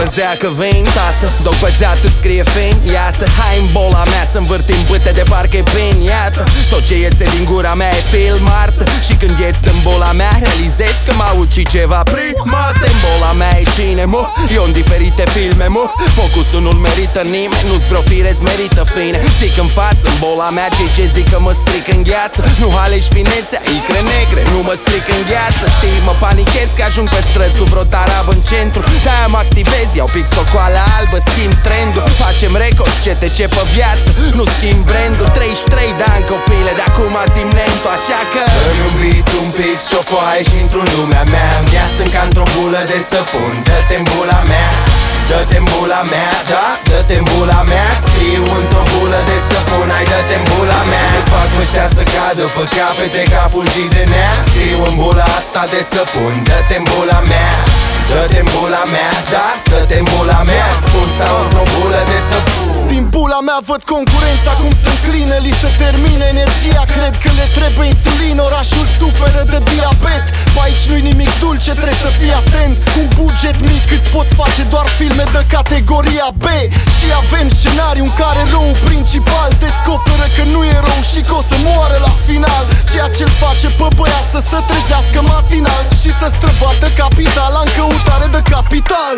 zeacă vin, tată, doc băjat îți scrie fin. Iată, hai în bola mea să învârtim bâte de parcă-i pin. Iată, tot ce iese din gura mea e film art. Și când ies în bola mea realizez că m-a ucit ceva primat. În bola mea e cine, mă, eu în diferite filme, mă. Focusul nu-l merită nimeni, nu-s vreo firez, merită fine. Zic în față, în bola mea cei ce zic că mă stric în gheață. Nu alegi finețea, icre negre, nu mă stric în gheață. Știi, mă panichez că ajung pe străzi sub vreo tarab în centru. De-aia mă activez, iau pic socoală albă, schimb trendul. Facem records, CTC pe viață, nu schimb brandul. 33 de ani copile, de acum zi-mi Nento, așa că îmi iubit un pic și o foaie și într-un lumea mea. Ia sunt ca într-o bulă de săpun, dă-te-n bula mea. Dă-te-n bula mea, da, dă-te-n bula mea. Scriu într-o bulă de săpun, hai dă-te-n bula mea. Îi fac ăștia să cadă pe capete ca fulgii de nea. Scriu în bula asta de săpun, dă-te-n bula mea. Dă-te-n bula mea, da, dă-te-n bula mea. Îți spun stau într-o bulă de săpun. Din bula mea văd concurența cum se înclină, li se termină energia, cred că le trebuie insulină. Orașul suferă de diabet, pe aici nu-i nimic dulce, trebuie să fii atent. Cu un buget mic îți poți face doar filme de categoria B. Și avem scenariu în care răul principal descoperă că nu e rău și că o să moară la final. Ceea ce-l face pe băiat să se trezească matinal și să străbată capitala în căutare de capital.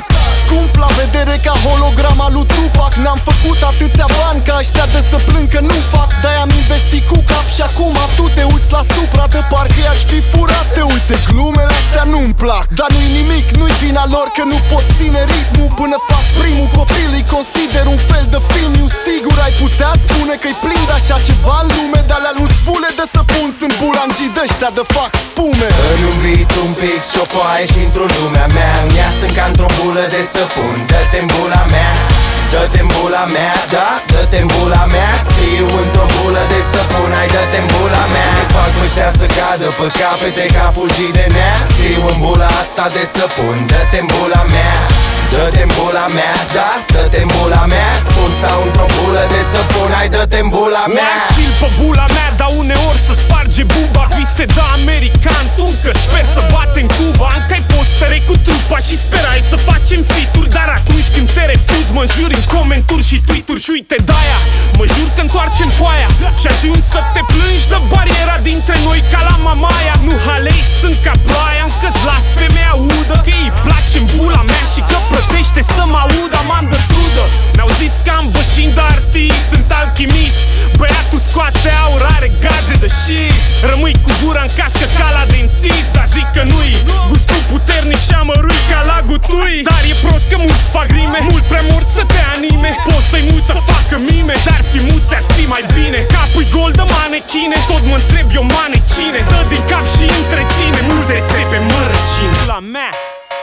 Scump la vedere ca holograma lui Tupac. N-am făcut atâția bani ca ăștia de să plâng că nu fac. De-aia am investit cu cap și acum tu te uiți la supra de parcă i-aș fi furat. Te uite, glumele astea nu-mi plac, dar nu-i nimic, nu-i vina lor că nu pot ține ritmul până fac primul copil. Îi consider un fel de film, eu sigur ai putea spune că-i plin de așa ceva în lume. Dar alea nu spule de să pun, sunt bulangii de-ăștia de fac spume. Îmi iubit un pic și o foaie și într-o lumea mea. Ia sunt ca într-o bulă de săpun, dă-te-n bula mea. Dă-te-n bula mea, da, dă-te-n bula mea. Scriu într-o bulă de săpun, hai dă-te-n bula mea. Îi fac ăștia să cadă pe capete ca fulgii de nea. Scriu în bula asta de săpun, dă-te-n bula mea. Dă-te-n bula mea, da, dă-te-n bula mea. Îți spun stau într-o bulă de săpun, hai dă-te-n bula mea. Chill pe bula mea, dar uneori să sparge buba. Vise de american, tu că sper să batem Cuba. Încă-ai postere cu trupa și sperai să facem fituri. Dar atunci când te refuzi mă juri în comenturi și tweet-uri. Și uite de-aia mă jur că întoarcem foaia și ajungi să te plângi de bariera dintre noi ca la Mamaia. Nu halei sunt ca ploaia, încă-ți las femeia udă că îi place în bula mea și că plătește să mă audă. Am de trudă, mi-au zis că am bășin de artist, sunt alchimist. Băiatul scoate aur, are gaze de șist. Rămâi cu gura în cască ca la dentist, dar zic că nu-i gustul puternic și amărui ca la gutui. Dar e prost că mulți fac rime, mult prea mult să te anime. Poți să-i mulți să facă mime, dar fi mulți ar fi mai bine. Capul gol de manechine, tot mă întreb eu manecine. Dă din cap și întreține, multe țepe mărăcine. La mea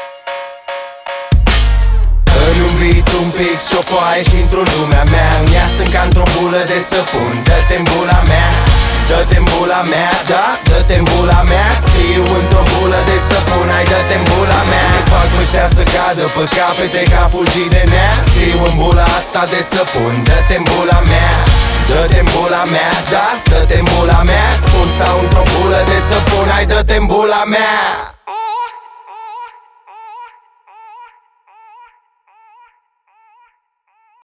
îmi iubit un pic și o foaie și într-o lumea mea. Ia sunt ca într-o bulă de săpun, dă-te-n bula mea. Dă-te-n bula mea, da, dă-te-n bula mea. Scriu într-o bulă de săpun, hai dă-te-n bula mea. Îi fac ăștia să cadă pe capete ca fulgii de nea. Scriu în bula asta de săpun, dă-te-n bula mea. Dă-te-n bula mea, da, dă-te-n bula mea. Îți spun stau într-o bulă de săpun, hai dă-te-n bula mea.